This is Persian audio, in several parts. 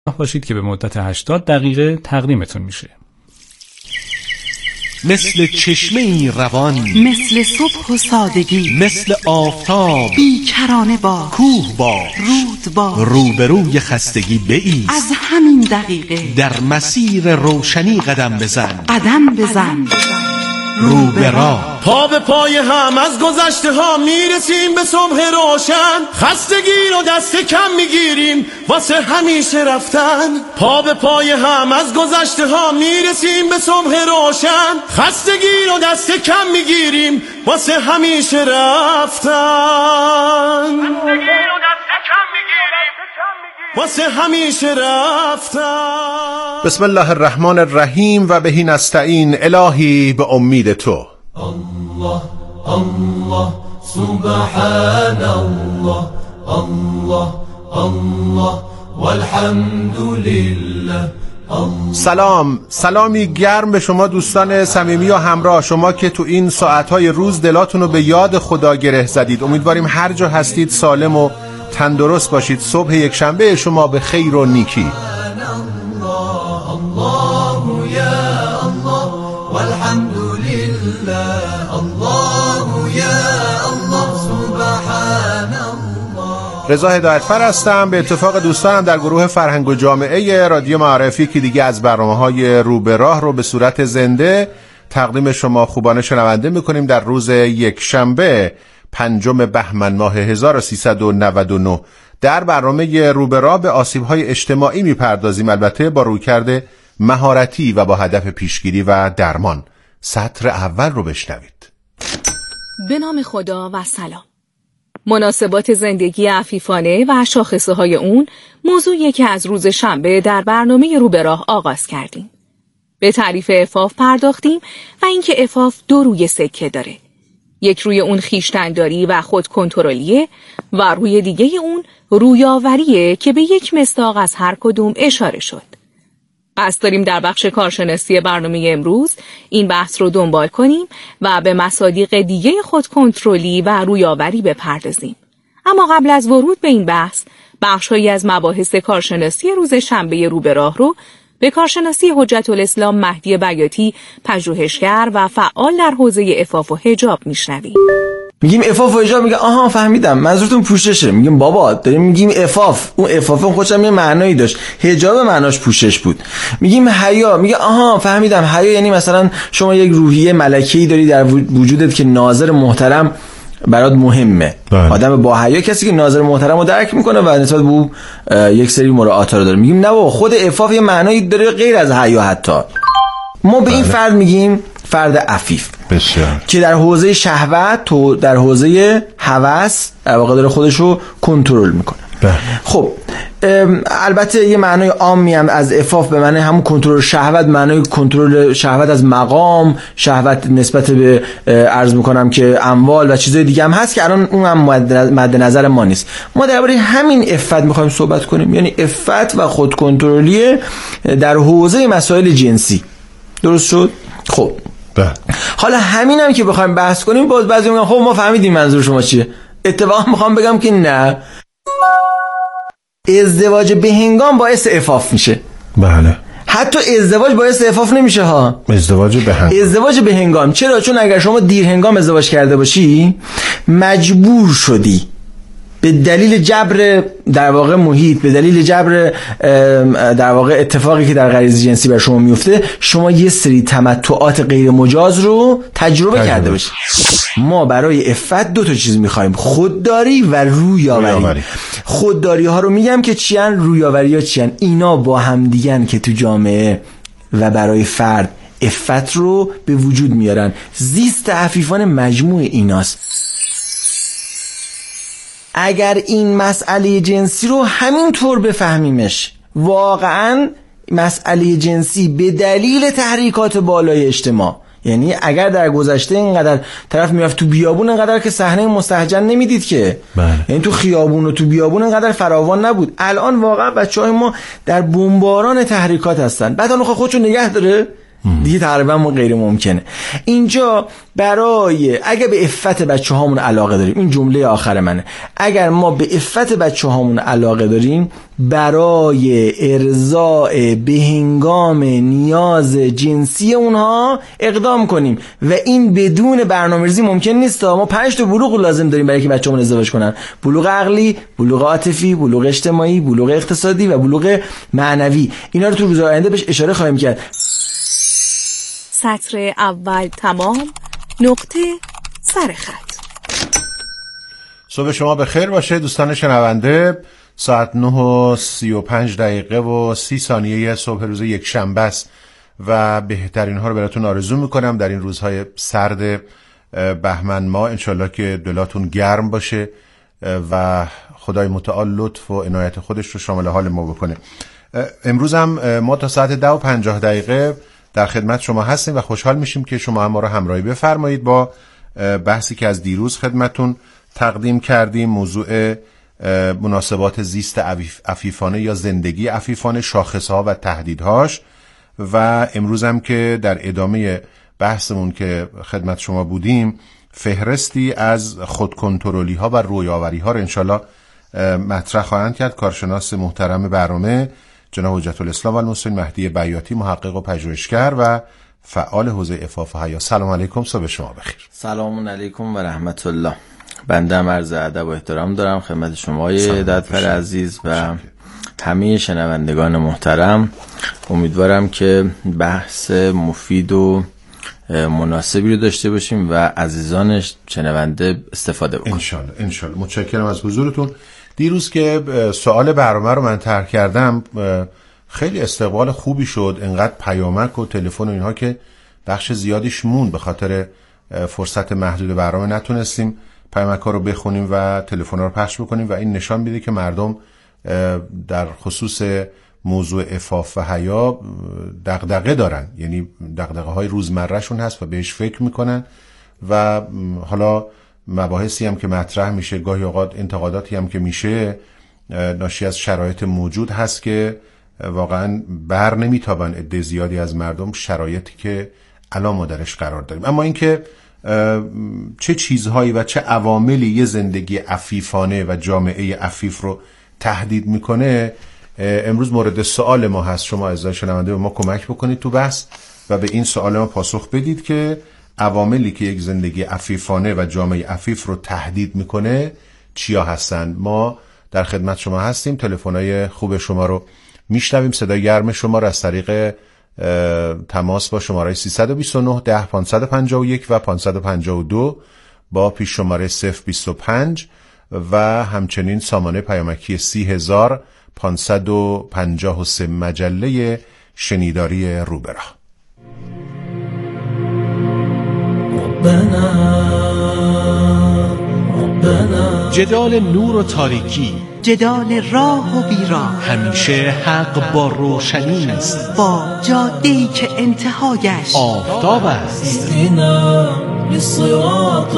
باشید که به مدت 80 دقیقه تقدیمتون میشه. مثل چشمه‌ای روان، مثل صبح و سادگی، مثل آفتاب بیکرانه با کوه با رود با روبروی خستگی بایست. از همین دقیقه در مسیر روشنی قدم بزن، قدم بزن رو به راه. پا به پای هم از گذشته ها میرسیم به صبح روشن، خستگی رو دست کم میگیریم واسه همیشه رفتن. پا به پای هم از گذشته ها میرسیم به صبح روشن، خستگی رو دست کم میگیریم واسه همیشه رفتن. خستگی رو دست کم میگیریم واسه همیشه رفتن. بسم الله الرحمن الرحیم و بهی نستعین. الهی به امید تو. الله الله سبحان الله الله الله والحمد لله. سلامی گرم به شما دوستان صمیمی و همراه، شما که تو این ساعتهای روز دلاتون رو به یاد خدا گره زدید. امیدواریم هر جا هستید سالم و تندرست باشید. صبح یک شنبه شما به خیر و نیکی. الله یا الله والحمد لله. الله یا الله سبحان الله. رضا هدایتفر هستم. به اتفاق دوستانم در گروه فرهنگ و جامعه رادیو معارفی که دیگه از برنامه‌های رو به راه رو به صورت زنده تقدیم شما خوبان شنونده می‌کنیم در روز یک شنبه 5 بهمن ماه 1399. در برنامه رو به راه به آسیب‌های اجتماعی می‌پردازیم، البته با رویکرد مهارتی و با هدف پیشگیری و درمان. سطر اول رو بشنوید. به نام خدا و سلام. مناسبات زندگی عفیفانه و شاخصه‌های اون موضوعیه که از روز شنبه در برنامه رو به راه آغاز کردیم. به تعریف عفاف پرداختیم و اینکه عفاف 2 روی سکه داره. یک روی اون خویشتن‌داری و خود کنترلیه و روی دیگه اون رویاوریه که به یک مصداق از هر کدوم اشاره شد. قصد داریم در بخش کارشناسی برنامه امروز این بحث رو دنبال کنیم و به مصادیق دیگه خود کنترلی و رویاوری بپردازیم. اما قبل از ورود به این بحث، بخش‌هایی از مباحث کارشناسی روز شنبه رو به راه رو به کارشناسی حجت الاسلام مهدی بیاتی، پژوهشگر و فعال در حوزه عفاف و حجاب میشنویم. میگیم عفاف و حجاب، میگه آها فهمیدم منظورتون پوششه. میگیم بابا داریم میگیم عفاف، اون عفاف خودش هم یه معنایی داشت، حجاب معناش پوشش بود. میگیم حیا، میگه آها فهمیدم حیا یعنی مثلا شما یک روحیه ملکه‌ای داری در وجودت که ناظر محترم برات مهمه. آدم با حیا کسی که ناظر محترم رو درک میکنه و نسبت به او یک سری مراعات رو داره. میگیم نه بابا خود عفاف یه معنایی داره غیر از حیا. حتی ما به این فرد میگیم فرد عفیف، بسیار، که در حوزه شهوت و در حوزه هوس در واقع داره خودش رو کنترل میکنه. خب البته یه معنای عامی هم از عفاف به معنی همون کنترل شهوت، معنای کنترل شهوت از مقام، شهوت نسبت به عرض میکنم که اموال و چیزای دیگه هم هست که الان اون هم مد نظر ما نیست. ما درباره همین عفت میخوایم صحبت کنیم، یعنی عفت و خود کنترلی در حوزه مسائل جنسی. درست شد؟ خب حالا همینم که بخوایم بحث کنیم، باز بعضی میگن خب ما فهمیدیم منظور شما چیه. اتفاقا میخوام بگم که نه، ازدواج به هنگام باعث عفاف میشه. بله. حتی ازدواج باعث عفاف نمیشه ها. ازدواج به هنگام. چرا؟ چون اگر شما دیر هنگام ازدواج کرده باشی، مجبور شدی به دلیل جبر در واقع محیط، به دلیل جبر در واقع اتفاقی که در غریزه جنسی بر شما میفته، شما یه سری تمتعات غیر مجاز رو تجربه کرده باشید. ما برای عفت 2 چیز میخوایم، خودداری و رویاوری. خودداری ها رو میگم که چیان، رویاوری ها چیان. اینا با هم دیگن که تو جامعه و برای فرد عفت رو به وجود میارن. زیست عفیفانه مجموع ایناست. اگر این مسئله جنسی رو همین طور بفهمیمش، واقعا مسئله جنسی به دلیل تحریکات بالای اجتماع، یعنی اگر در گذشته اینقدر طرف میرفت تو بیابون، اینقدر که صحنه مستهجن نمیدید که یعنی تو خیابون و تو بیابون اینقدر فراوان نبود. الان واقعا بچهای ما در بمباران تحریکات هستن. بعد اون خودشو نگه داره، دیگه تقریبا غیر ممکنه. اینجا برای اگه به عفت بچه هامون علاقه داریم، این جمله آخر منه، اگر ما به عفت بچه هامون علاقه داریم، برای ارضاء بهنگام نیاز جنسی اونها اقدام کنیم و این بدون برنامه‌ریزی ممکن نیست. ما 5 تا بلوغ لازم داریم برای که بچه‌مون ازدواج کنن: بلوغ عقلی، بلوغ عاطفی، بلوغ اجتماعی، بلوغ اقتصادی و بلوغ معنوی. اینا رو تو روزهای آینده بهش اشاره خواهیم کرد. سطر اول تمام. نقطه سر خط. صبح شما بخیر باشه دوستان شنونده. ساعت 9:35 و 30 ثانیه صبح روز یک شنبه است و بهترین ها رو براتون آرزو میکنم در این روزهای سرد بهمن ماه. انشالله که دلاتون گرم باشه و خدای متعال لطف و عنایت خودش رو شامل حال ما بکنه. امروز هم ما تا ساعت 10:50 در خدمت شما هستیم و خوشحال میشیم که شما هم ما رو همراهی بفرمایید با بحثی که از دیروز خدمتون تقدیم کردیم. موضوع مناسبات زیست عفیفانه یا زندگی عفیفانه، شاخصها و تهدیدهاش، و امروز هم که در ادامه بحثمون که خدمت شما بودیم فهرستی از خودکنترلی ها و رویاوری ها رو انشالله مطرح خواهند کرد. کارشناس محترم برنامه جناب حجت الاسلام و المسلمین مهدی بیاتی، محقق و پژوهشگر و فعال حوزه عفاف و حیا. سلام علیکم، صبح شما بخیر. سلام علیکم و رحمت الله. بنده هم عرض ادب و احترام دارم خدمت شما دادپر عزیز و همه شنوندگان محترم. امیدوارم که بحث مفید و مناسبی رو داشته باشیم و عزیزان شنونده استفاده بکنیم انشالله. متشکرم از حضورتون. دیروز که سوال برنامه رو من طرح کردم خیلی استقبال خوبی شد، انقدر پیامک و تلفن و اینها که بخش زیادیش موند. به خاطر فرصت محدود برنامه نتونستیم پیامک ها رو بخونیم و تلفن ها رو پخش بکنیم و این نشان میده که مردم در خصوص موضوع عفاف و حیا دغدغه دارن، یعنی دغدغه های روزمرهشون هست و بهش فکر میکنن و حالا مباحثی هم که مطرح میشه، گاهی اوقات انتقاداتی هم که میشه، ناشی از شرایط موجود هست که واقعا بر نمیتابن عده زیادی از مردم شرایطی که الان ما درش قرار داریم. اما اینکه چه چیزهایی و چه عواملی یه زندگی عفیفانه و جامعه عفیف رو تهدید میکنه امروز مورد سوال ما هست. شما عزیزان شنونده به ما کمک بکنید تو بحث و به این سوال ما پاسخ بدید که عواملی که یک زندگی عفیفانه و جامعه عفیف رو تهدید میکنه چیا هستن. ما در خدمت شما هستیم. تلفن‌های خوب شما رو میشنویم، صدای گرم شما رو از طریق تماس با شماره 329 10 551 و 552 با پیش شماره 025 و همچنین سامانه پیامکی 30553 مجله شنیداری روبراه. جدال نور و تاریکی، جدال راه و بیراه، همیشه حق با روشنی است، با جاده‌ای که انتهایش آفتاب است. للصراط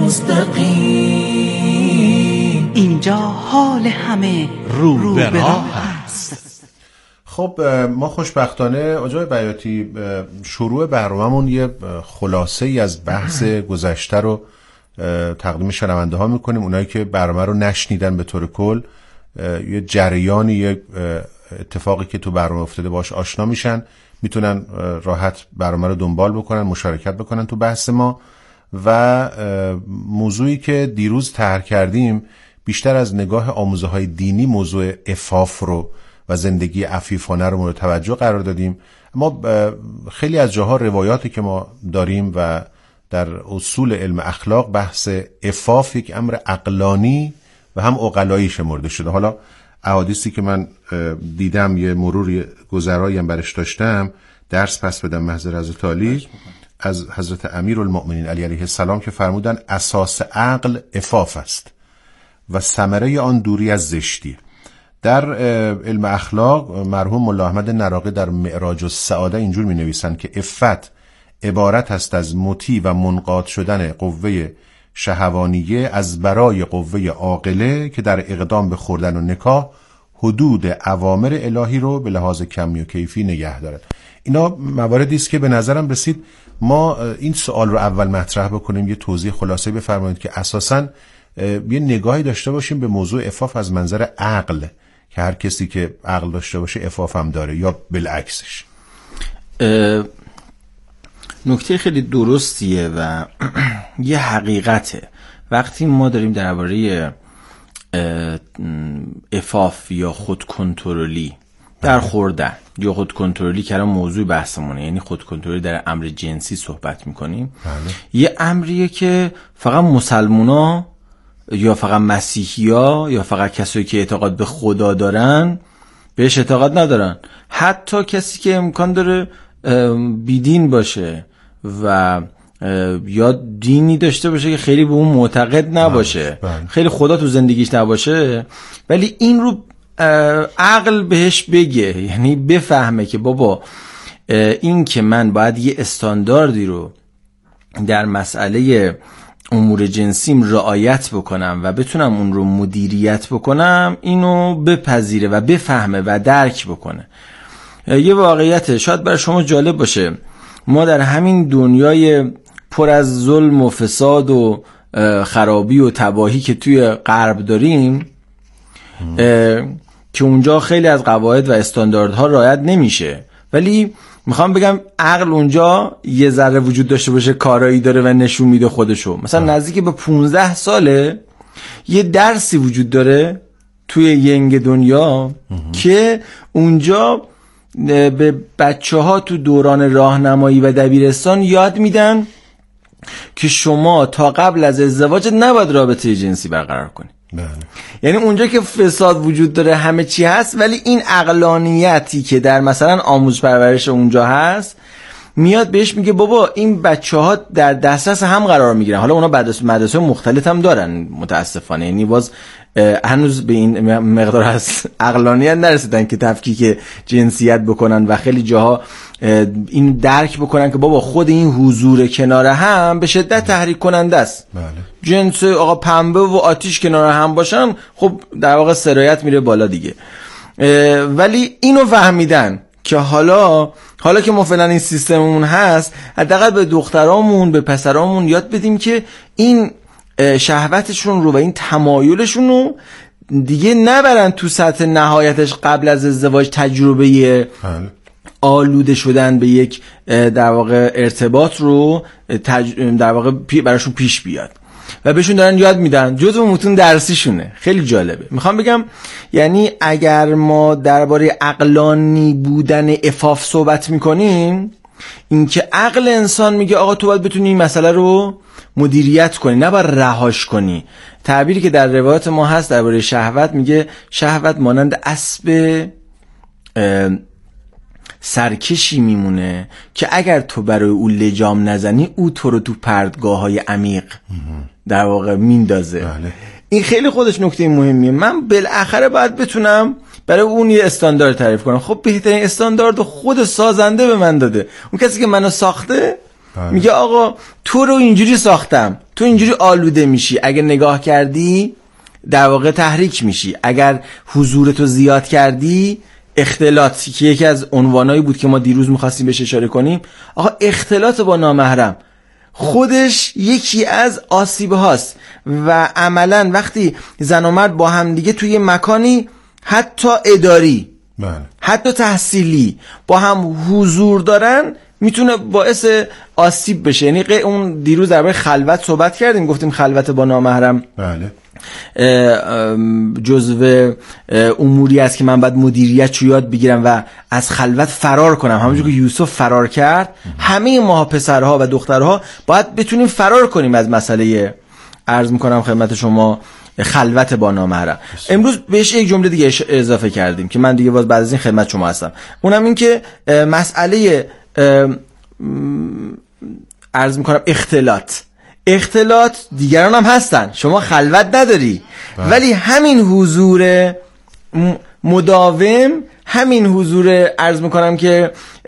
المستقیم. اینجا حال همه رو به راه است. خب ما خوشبختانه آقای بیاتی شروع برنامه‌مون یه خلاصه ای از بحث گذشته رو تقدیم شنونده ها میکنیم. اونایی که برنامه رو نشنیدن به طور کل یه جریانی، یه اتفاقی که تو برنامه افتاده باش آشنا میشن، میتونن راحت برنامه رو دنبال بکنن، مشارکت بکنن تو بحث ما. و موضوعی که دیروز طرح کردیم بیشتر از نگاه آموزه های دینی موضوع عفاف رو و زندگی عفیفانه رو مورد توجه قرار دادیم. اما خیلی از جاها روایاتی که ما داریم و در اصول علم اخلاق بحث عفاف یک امر عقلانی و هم عقلایی شمرده شده. حالا احادیثی که من دیدم یه مروری گذرایی هم برش داشتم، درس پس بدم محضر حضرت علی از حضرت امیرالمؤمنین علی علیه السلام که فرمودن اساس عقل عفاف است و ثمره آن دوری از زشتی. در علم اخلاق مرحوم مولا احمد نراقی در معراج السعاده اینجور می نویسن که عفت عبارت است از مطیع و منقاد شدن قوه شهوانیه از برای قوه عاقله که در اقدام به خوردن و نکاح حدود اوامر الهی رو به لحاظ کمی و کیفی نگه دارد. اینا مواردی است که به نظرم رسید ما این سوال رو اول مطرح بکنیم، یه توضیح خلاصه بفرمایید که اساساً یه نگاهی داشته باشیم به موضوع عفاف از منظر عقل، که هر کسی که عقل داشته باشه عفاف هم داره یا بالعکسش. نکته خیلی درستیه و یه حقیقته. وقتی ما داریم درباره عفاف یا خودکنترلی در خوردن یا خودکنترلی که الان موضوع بحثمونه، یعنی خودکنترلی در امر جنسی صحبت میکنیم، یه امریه که فقط مسلمونا یا فقط مسیحیا یا فقط کسایی که اعتقاد به خدا دارن بهش اعتقاد ندارن. حتی کسی که امکان داره بیدین باشه و یا دینی داشته باشه که خیلی به اون معتقد نباشه، خیلی خدا تو زندگیش نباشه، ولی این رو عقل بهش بگه، یعنی بفهمه که بابا این که من باید یه استانداردی رو در مسئله امور جنسیم رعایت بکنم و بتونم اون رو مدیریت بکنم، اینو بپذیره و بفهمه و درک بکنه. یه واقعیت شاید برای شما جالب باشه، ما در همین دنیای پر از ظلم و فساد و خرابی و تباهی که توی غرب داریم که اونجا خیلی از قواعد و استانداردها رعایت نمیشه، ولی میخوام بگم عقل اونجا یه ذره وجود داشته باشه، کارایی داره و نشون میده خودشو. مثلا نزدیک به 15 ساله یه درسی وجود داره توی ینگ دنیا که اونجا به بچه ها تو دوران راهنمایی و دبیرستان یاد میدن که شما تا قبل از ازدواج نباید رابطه جنسی برقرار کنی. یعنی اونجا که فساد وجود داره همه چی هست، ولی این عقلانیتی که در مثلا آموزش پرورش اونجا هست میاد بهش میگه بابا این بچه ها در دسترس هم قرار میگیرن. حالا اونا مدرسه مختلف هم دارن متاسفانه، یعنی باز هنوز به این مقدار از عقلانیت نرسیدن که تفکیک جنسیت بکنن و خیلی جاها این درک بکنن که بابا خود این حضور کنار هم به شدت تحریک کننده است. جنس آقا پنبه و آتیش کنار هم باشن، خب در واقع سرایت میره بالا دیگه. ولی اینو فهمیدن که حالا که ما فعلا این سیستممون هست، حداقل به دخترامون به پسرامون یاد بدیم که این شهوتشون رو و این تمایلشون رو دیگه نبرن تو سطح نهایتش قبل از ازدواج تجربه آلوده شدن به یک در واقع ارتباط رو در واقع براشون پیش بیاد و بهشون دارن یاد میدن، جزء متون درسیشونه. خیلی جالبه. میخوام بگم یعنی اگر ما درباره عقلانی بودن عفاف صحبت میکنیم، این که عقل انسان میگه آقا تو باید بتونی این مسئله رو مدیریت کنی، نباید رهاش کنی. تعبیری که در روایت ما هست درباره شهوت، میگه شهوت مانند اسب سرکشی میمونه که اگر تو برای او لجام نزنی او تو رو تو پرتگاه‌های عمیق در واقع میندازه. این خیلی خودش نکته مهمیه. من بالاخره باید بتونم برای اون یه استاندارد تعریف کنم. خب بهترین استاندارد خود سازنده به من داده. اون کسی که منو ساخته میگه آقا تو رو اینجوری ساختم، تو اینجوری آلوده میشی، اگه نگاه کردی در واقع تحریک میشی، اگر حضورتو زیاد کردی اختلاط، که یکی از عنوانایی بود که ما دیروز می‌خواستیم بهش اشاره کنیم. آقا اختلاط با نامحرم خودش یکی از آسیب هاست و عملاً وقتی زن و مرد با هم دیگه توی مکانی حتی اداری حتی تحصیلی با هم حضور دارن میتونه باعث آسیب بشه. یعنی اون دیروز درباره خلوت صحبت کردیم، گفتیم خلوت با نامحرم جزو اموری است که من باید مدیریت رو یاد بگیرم و از خلوت فرار کنم، همونجور که یوسف فرار کرد. همه ما پسرها و دخترها باید بتونیم فرار کنیم از مسئله، عرض میکنم خدمت شما، خلوت با نامحرم. امروز بهش یک جمله دیگه اضافه کردیم که من دیگه باز بعد از این خدمت شما هستم، اونم این که مسئله عرض میکنم اختلاط دیگران هم هستن، شما خلوت نداری ولی همین حضور مداوم همین حضور عرض میکنم که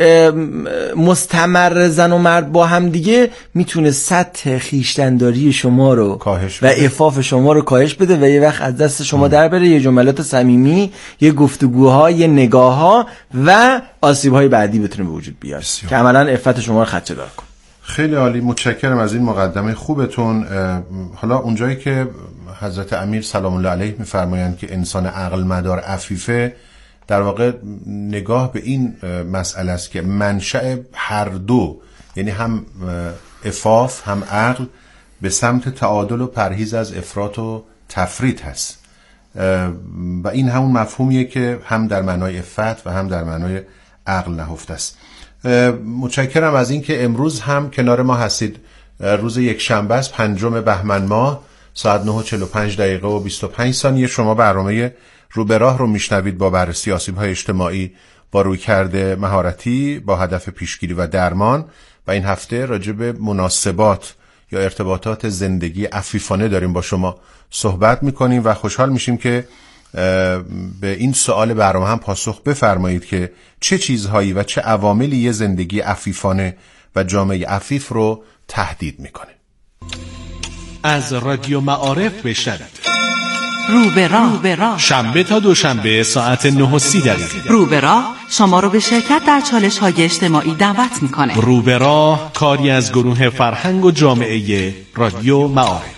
مستمر زن و مرد با هم دیگه میتونه سطح خیشتنداری شما رو و عفاف شما رو کاهش بده و یه وقت از دست شما در بره. یه جملات صمیمی، یه گفتگوها، یه نگاهها و آسیب‌های بعدی بتونه به وجود بیاد که عملاً عفت شما رو خدشه‌دار کنه. خیلی عالی، متشکرم از این مقدمه خوبتون. حالا اونجایی که حضرت امیر سلام الله علیه میفرمایند که انسان عقل مدار عفیفه، در واقع نگاه به این مسئله است که منشأ هر دو، یعنی هم عفاف هم عقل، به سمت تعادل و پرهیز از افراط و تفریط هست و این همون مفهومیه که هم در معنای عفت و هم در معنای عقل نهفته است. متشکرم از این که امروز هم کنار ما هستید. روز یک شنبه است، 5 بهمن ماه، ساعت 9:45 و 25 ثانیه. شما برنامه رو به راه رو میشنوید با بررسی آسیب‌های اجتماعی با رویکرد مهارتی با هدف پیشگیری و درمان، و این هفته راجع به مناسبات یا ارتباطات زندگی عفیفانه داریم با شما صحبت میکنیم و خوشحال میشیم که به این سوال برنامه هم پاسخ بفرمایید که چه چیزهایی و چه عواملی یه زندگی عفیفانه و جامعه عفیف رو تهدید میکنه. از رادیو معارف بشنوید. رو به راه شنبه تا دوشنبه ساعت 9:30. رو به راه شما رو به شرکت در چالش‌های اجتماعی دعوت میکنه. رو به راه کاری از گروه فرهنگ و جامعه رادیو معارف.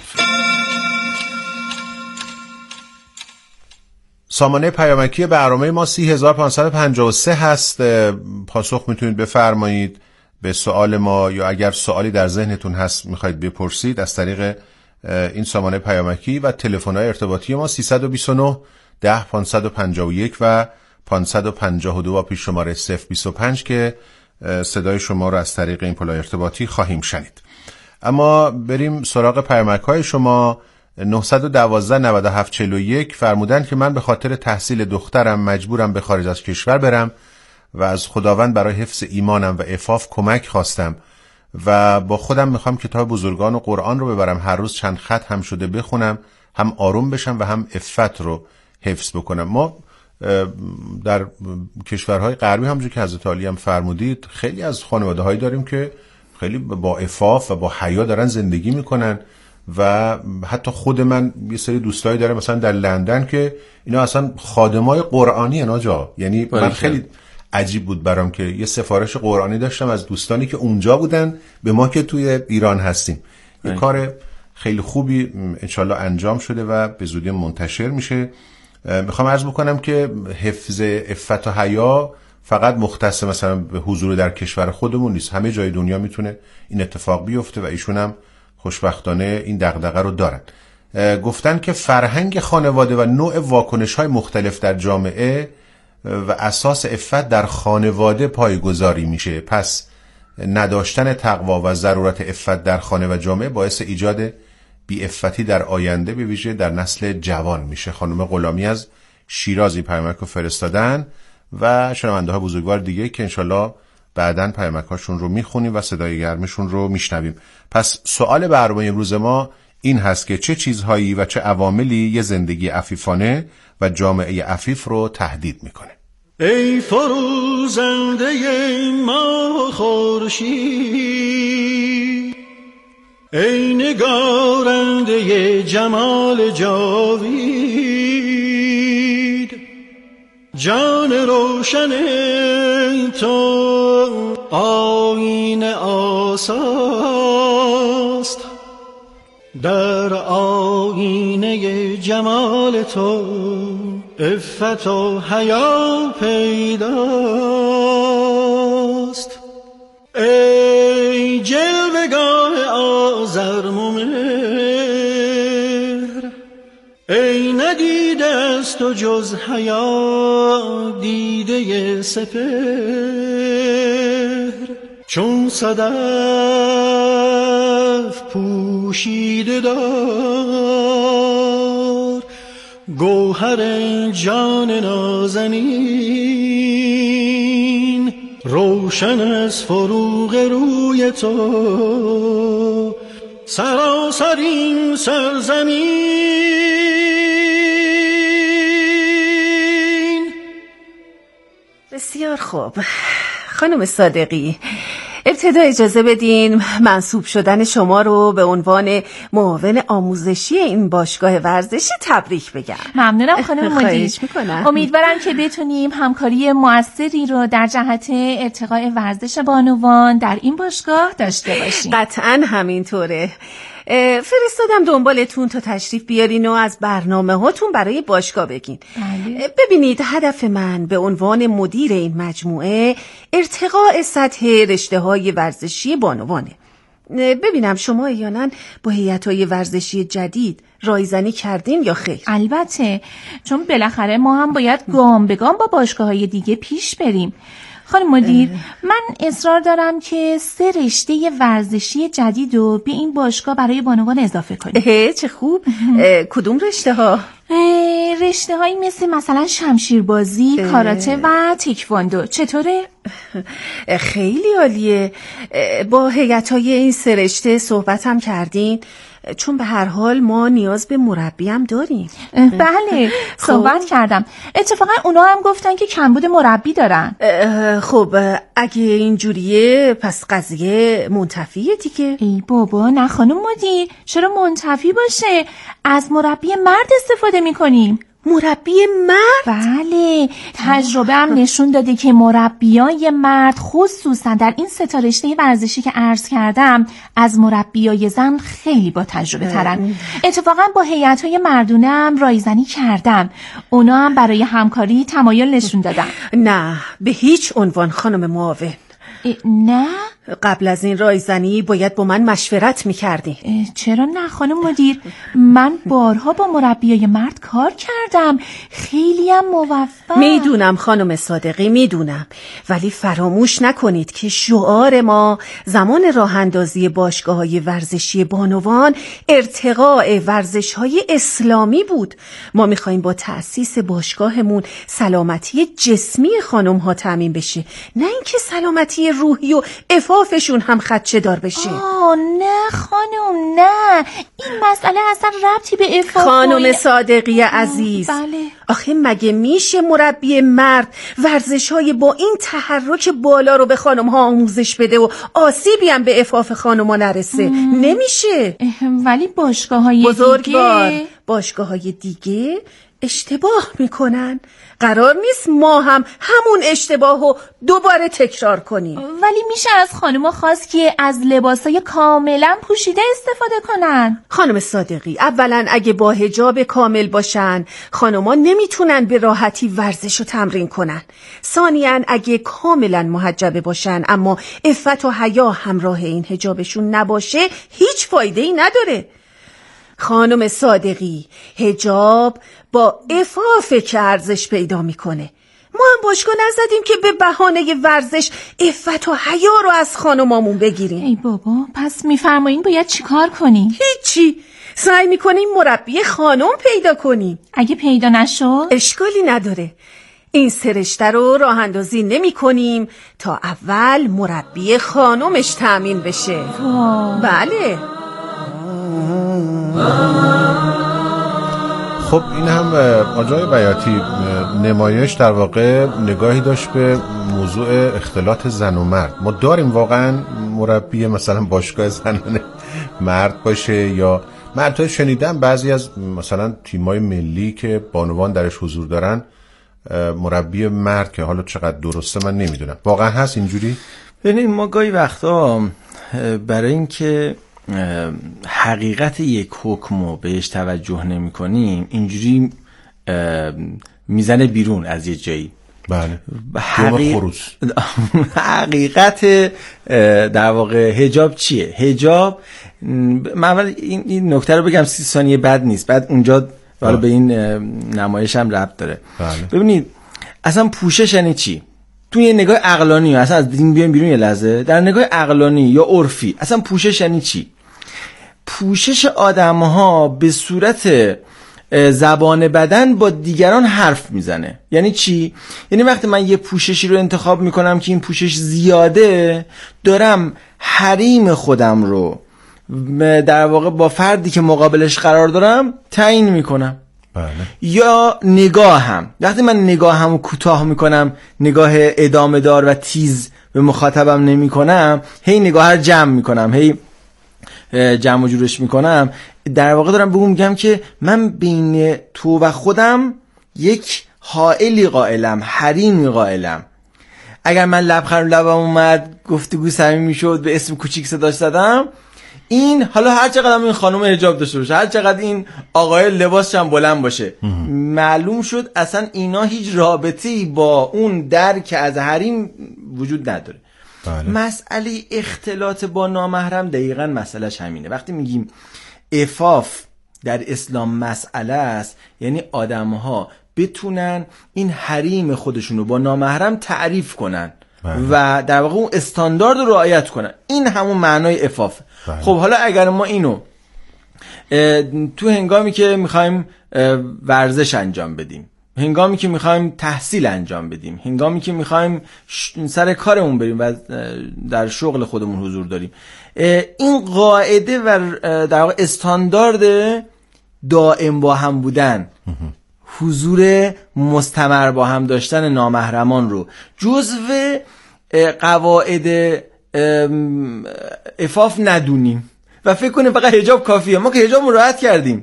سامانه پیامکی برنامه ما 30553 هست. پاسخ میتونید بفرمایید به سوال ما، یا اگر سوالی در ذهنتون هست میخواید بپرسید از طریق این سامانه پیامکی و تلفن‌های ارتباطی ما 329 10 551 و 552 و پیش شماره 025 که صدای شما رو از طریق این پلای ارتباطی خواهیم شنید. اما بریم سراغ پیامک‌های شما. 912 97 41 فرمودن که من به خاطر تحصیل دخترم مجبورم به خارج از کشور برم و از خداوند برای حفظ ایمانم و عفاف کمک خواستم و با خودم میخوام کتاب بزرگان و قرآن رو ببرم، هر روز چند خط هم شده بخونم، هم آروم بشم و هم عفت رو حفظ بکنم. ما در کشورهای غربی همونجور که حضرت عالی هم فرمودید خیلی از خانواده‌هایی داریم که خیلی با عفاف و با حیا دارن زندگی میکنن و حتی خود من یه سری دوستایی دارم مثلا در لندن که اینا اصلا خادمای قرآنی ناجا. یعنی من خیلی عجیب بود برام که یه سفارش قرآنی داشتم از دوستانی که اونجا بودن به ما که توی ایران هستیم. یه کار خیلی خوبی انشالله انجام شده و به زودی منتشر میشه. میخوام عرض بکنم که حفظ عفت و حیا فقط مختص مثلا به حضور در کشور خودمون نیست، همه جای دنیا میتونه این اتفاق بیفته و ایشون هم خوشبختانه این دغدغه رو دارن. گفتن که فرهنگ خانواده و نوع واکنش‌های مختلف در جامعه و اساس عفت در خانواده پایه‌گذاری میشه. پس نداشتن تقوا و ضرورت عفت در خانه و جامعه باعث ایجاد بی‌عفتی در آینده به ویژه در نسل جوان میشه. خانم غلامی از شیراز پیامک رو فرستادن و شنونده ها بزرگوار دیگه که انشالله بعداً پیامک‌هاشون رو میخونیم و صدای گرمشون رو میشنویم. پس سوال برنامه امروز ما این هست که چه چیزهایی و چه عواملی یه زندگی عفیفانه و جامعه عفیف رو تهدید میکنه؟ ای فروزنده ماه خورشید، ای نگارنده جمال جاوید، جان روشن تو آیینه آساست، در آیینه جمال تو عفت و حیا پیداست. ای جلوه‌گاه آزرم و مهر، ای ندیده است و جز حیا دیده سپهر، چون صدف پوشیده دار گوهر جان نازنین، روشن از فروغ روی تو سراسر این سرزمین. بسیار خوب. خانم صادقی، ابتدا اجازه بدین منصوب شدن شما رو به عنوان معاون آموزشی این باشگاه ورزشی تبریک بگم. ممنونم خانم مدیر. خواهش میکنم. امیدوارم که بتونیم همکاری موثری رو در جهت ارتقاء ورزش بانوان در این باشگاه داشته باشیم. قطعاً همینطوره. فرستادم دنبالتون تا تشریف بیارین و از برنامه هاتون برای باشگاه بگین. بله. ببینید، هدف من به عنوان مدیر این مجموعه ارتقاء سطح رشته‌های ورزشی بانوانه. ببینم شما احیانا با هیئت‌های ورزشی جدید رایزنی کردین یا خیر؟ البته، چون بالاخره ما هم باید گام به گام با باشگاه‌های دیگه پیش بریم. خانم مدیر، من اصرار دارم که 3 رشته ورزشی جدید رو به این باشگاه برای بانوان اضافه کنیم. چه خوب. کدوم رشته ها؟ رشته هایی مثلا شمشیربازی، کاراته و تکواندو. چطوره؟ خیلی عالیه. با هیئت‌های این 3 رشته صحبت هم کردین؟ چون به هر حال ما نیاز به مربی هم داریم. بله، صحبت کردم. اتفاقا اونا هم گفتن که کمبود مربی دارن. خب اگه اینجوریه پس قضیه منتفیه دیگه. ای بابا، نه خانم مدیر، چرا منتفی باشه؟ از مربی مرد استفاده میکنیم. مربی مرد؟ بله، تجربه هم نشون داده که مربیای مرد خصوصا در این 3 رشته ورزشی که عرض کردم از مربیای زن خیلی با تجربه ترن. اتفاقا با هیئت‌های مردونه هم رایزنی کردم. اونا هم برای همکاری تمایل نشون دادن. نه، به هیچ عنوان خانم معاون. نه؟ قبل از این رایزنی باید با من مشورت میکردی. چرا نه خانم مدیر؟ من بارها با مربیای مرد کار کردم، خیلی هم موفق. میدونم خانم صادقی، میدونم، ولی فراموش نکنید که شعار ما زمان راه اندازی باشگاه‌های ورزشی بانوان ارتقاء ورزش‌های اسلامی بود. ما میخوایم با تأسیس باشگاهمون سلامتی جسمی خانم‌ها تامین بشه، نه اینکه سلامتی روحی و عفافشون هم خدشه دار بشه. نه خانم، نه، این مسئله اصلا ربطی به عفاف. خانم صادقی عزیز، بله. آخه مگه میشه مربی مرد ورزش‌های با این تحرک بالا رو به خانم‌ها آموزش بده و آسیبی هم به عفاف خانم‌ها نرسه؟ نمیشه. ولی باشگاه‌های بزرگوار، باشگاه‌های دیگه اشتباه میکنن. قرار نیست ما هم همون اشتباهو دوباره تکرار کنیم. ولی میشه از خانوما خواست که از لباسای کاملا پوشیده استفاده کنن. خانم صادقی، اولا اگه با حجاب کامل باشن خانوما نمیتونن به راحتی ورزش و تمرین کنن. ثانیاً اگه کاملا محجبه باشن اما عفت و حیا همراه این حجابشون نباشه هیچ فایده‌ای نداره. خانم صادقی، حجاب با عفافه که ارزش پیدا میکنه. ما هم باشگاه نزدیم که به بهانه ورزش عفت و حیا رو از خانمامون بگیریم. ای بابا، پس میفرمایین باید چی کار کنیم؟ هیچی، سعی میکنیم مربی خانم پیدا کنیم. اگه پیدا نشد؟ اشکالی نداره. این 3 رشته رو راه اندازی نمی کنیم تا اول مربی خانمش تامین بشه. بله. خب این هم آجای بیاتی نمایش در واقع نگاهی داشت به موضوع اختلاط زن و مرد. ما داریم واقعا مربی مثلا باشگاه زنانه مرد باشه؟ یا من تا شنیدم بعضی از مثلا تیمای ملی که بانوان درش حضور دارن مربی مرد، که حالا چقدر درسته من نمیدونم. واقعا هست اینجوری؟ ببینید، ما گاهی وقتا برای اینکه حقیقت یک حکمو بهش توجه نمی کنیم اینجوری میزنه بیرون از یه جایی. بله. حقیقت در واقع حجاب چیه؟ حجاب، من اول این نکته رو بگم 30 ثانیه بعد نیست، بعد اونجا حالا به این نمایش هم ربط داره. بله. ببینید اصلا پوشش یعنی چی؟ تو یه نگاه عقلانی، اصلا از دین بیایم بیرون یه لحظه، در نگاه عقلانی یا عرفی اصلا پوشش یعنی چی؟ پوشش آدم‌ها به صورت زبان بدن با دیگران حرف میزنه. یعنی چی؟ یعنی وقتی من یه پوششی رو انتخاب میکنم که این پوشش زیاده، دارم حریم خودم رو در واقع با فردی که مقابلش قرار دارم تعیین میکنم. یا نگاهم، وقتی من نگاهمو کوتاه میکنم، نگاه ادامه دار و تیز به مخاطبم نمی کنم، هی نگاه رو جمع میکنم، هی جمع و جورش میکنم، در واقع دارم به اون میگم که من بین تو و خودم یک حائلی قائلم، حریمی قائلم. اگر من لبخند لبم اومد، گفتگو صمیمی شد، به اسم کوچیک صداش زدم، این حالا هر چقدر این خانم حجاب داشته باشه، هر چقدر این آقای لباسش هم بلند باشه، معلوم شد اصلا اینا هیچ رابطه‌ای با اون درک از حریم وجود نداره. مسئله اختلاط با نامحرم دقیقاً مسئلهش همینه. وقتی میگیم عفاف در اسلام مسئله است، یعنی آدم‌ها بتونن این حریم خودشونو با نامحرم تعریف کنن و در واقع اون استاندارد رو رعایت کنن. این همون معنای عفاف. خب حالا اگر ما اینو تو هنگامی که میخوایم ورزش انجام بدیم، هنگامی که میخوایم تحصیل انجام بدیم، هنگامی که میخوایم سر کارمون بریم و در شغل خودمون حضور داریم، این قاعده و در واقع استاندارد دائم با هم بودن، حضور مستمر با هم داشتن نامحرمان رو جزو قواعد عفاف ندونیم و فکر کنیم فقط حجاب کافیه. ما که حجاب مراعات کردیم.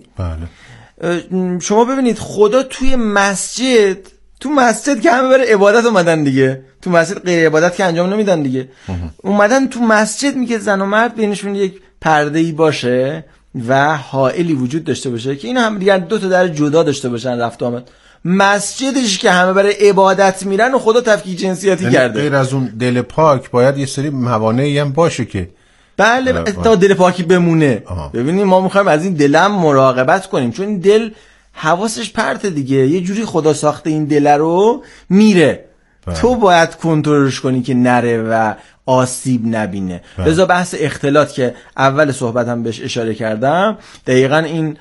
شما ببینید خدا توی مسجد، تو مسجد که همه برای عبادت اومدن دیگه، تو مسجد غیر عبادت که انجام نمیدن دیگه، اومدن تو مسجد میگه زن و مرد بینشون یک پرده‌ای باشه و حائلی وجود داشته باشه که اینا هم دیگه دو تا در جدا داشته باشن رفت آمد. مسجدش که همه برای عبادت میرن و خدا تفکیک جنسیتی کرده. غیر از اون دل پاک باید یه سری موانعی هم باشه که بله تا دل پاکی بمونه. ببینید ما میخوایم از این دلم مراقبت کنیم، چون این دل حواسش پرته دیگه، یه جوری خدا ساخته این دل رو میره. تو باید کنترلش کنی که نره و آسیب نبینه. لذا بحث اختلاط که اول صحبت هم بهش اشاره کردم، دقیقاً این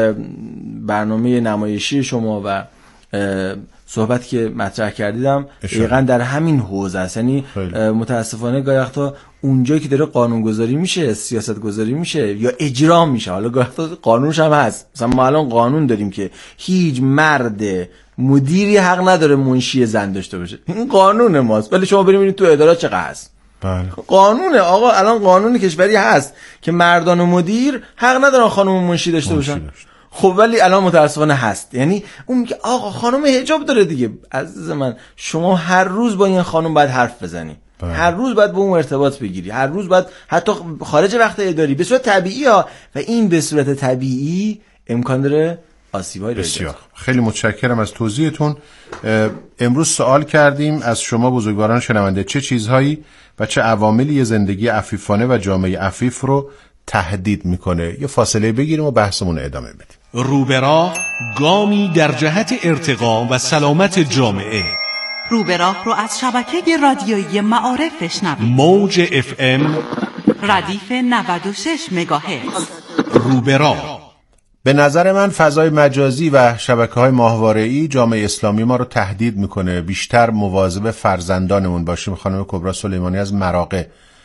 برنامه نمایشی شما و صحبت که مطرح کردیدم دقیقاً در همین حوزه است. یعنی متاسفانه گاهی وقتا اونجایی که داره قانون گذاری میشه، سیاست گذاری میشه یا اجرا میشه، حالا گاهی وقتا قانونش هم هست، مثلا ما الان قانون داریم که هیچ مرد مدیری حق نداره منشی زن داشته باشه، این قانون ماست، ولی شما بریم تو ادارات چقدر هست. قانونه آقا، الان قانون کشوری هست که مردان و مدیر حق ندارن خانم منشی داشته باشن. خب ولی الان متاسفانه هست. یعنی اون میگه آقا خانم حجاب داره دیگه. عزیز من، شما هر روز با این خانم باید حرف بزنی، هر روز باید با اون ارتباط بگیری، هر روز باید حتی خارج وقت اداری به صورت طبیعی ها، و این به صورت طبیعی امکان داره آسیبایی رو ایجاد. خیلی متشکرم از توضیحتون. امروز سوال کردیم از شما بزرگواران شنونده چه چیزهایی و چه عواملی زندگی عفیفانه و جامعه عفیف رو تهدید میکنه. یه فاصله بگیریم و بحثمون رو ادامه بدیم. روبراه، گامی در جهت ارتقا و سلامت جامعه. روبراه رو از شبکه رادیویی معارف بشنوید. موج FM ردیف 96 مگاهرتز. روبراه. به نظر من فضای مجازی و شبکه‌های ماهواره‌ای جامعه اسلامی ما رو تهدید میکنه. بیشتر مواظب فرزندانمون باشیم. خانم کبرا سلیمانی از مراغه.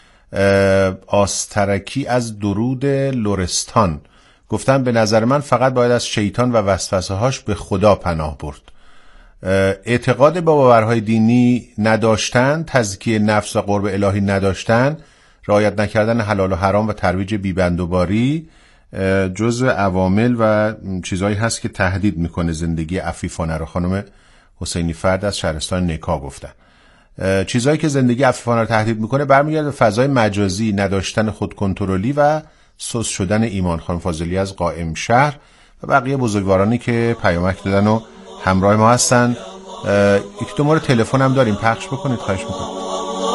آسترکی از درود لرستان گفتن به نظر من فقط باید از شیطان و وسوسه‌هاش به خدا پناه برد. اعتقاد به باورهای دینی نداشتن، تزکیه نفس و قرب الهی نداشتن، رعایت نکردن حلال و حرام و ترویج بی‌بندوباری جزء عوامل و چیزایی هست که تهدید میکنه زندگی عفیفانه رو. خانم حسینی فرد از شهرستان نکا گفتن چیزایی که زندگی عفیفانه رو تهدید میکنه برمیگرده به فضای مجازی، نداشتن خودکنترلی و سست شدن ایمان. خانم فاضلی از قائم شهر و بقیه بزرگوارانی که پیامک دادن و همراه ما هستن. یک دو مورد تلفن هم داریم، پخش بکنید خواهش میکنم.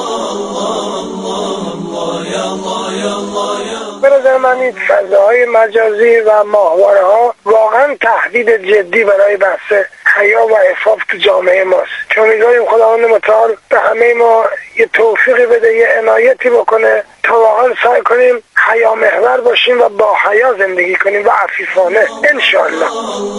به نظر من این فضاهای مجازی و ماهواره ها واقعا تهدید جدی برای بحث حیا و عفاف تو جامعه ماست که امیدواریم خداوند متعال به همه ما یه توفیقی بده، یه عنایتی بکنه تا واقعا سعی کنیم حیا محور باشیم و با حیا زندگی کنیم و عفیفانه انشاءالله.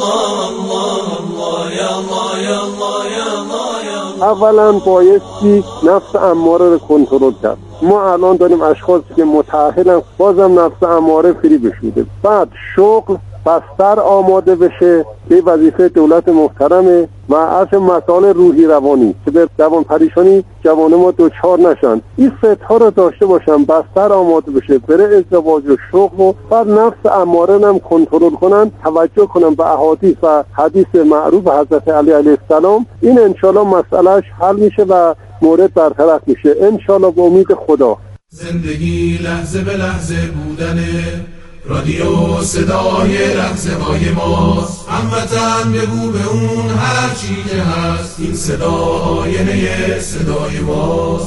اولا بایستی نفس اماره رو کنترل کرد. ما الان داریم اشخاصی که متأهلن بازم نفس اماره فری بشوده. بعد شغل بستر آماده بشه که وظیفه دولت محترمه و از مسائل روحی روانی که به جوان پریشانی جوان ما دوچار نشن، این فتها رو داشته باشن، بستر آماده بشه، بره ازدواج و شغل و بر نفس اماره هم کنترل کنن، توجه کنن به احادیث و حدیث معروف حضرت علی علیه السلام. این انشالله مسئلهش حل میشه و مورد برطرف میشه انشالله به امید خدا. زندگی لحظه به لحظه بودنه، رادیو صدای لحظه های ماست. هموطن بگو به اون هر چی که هست، این صدا آینه صدای ماست.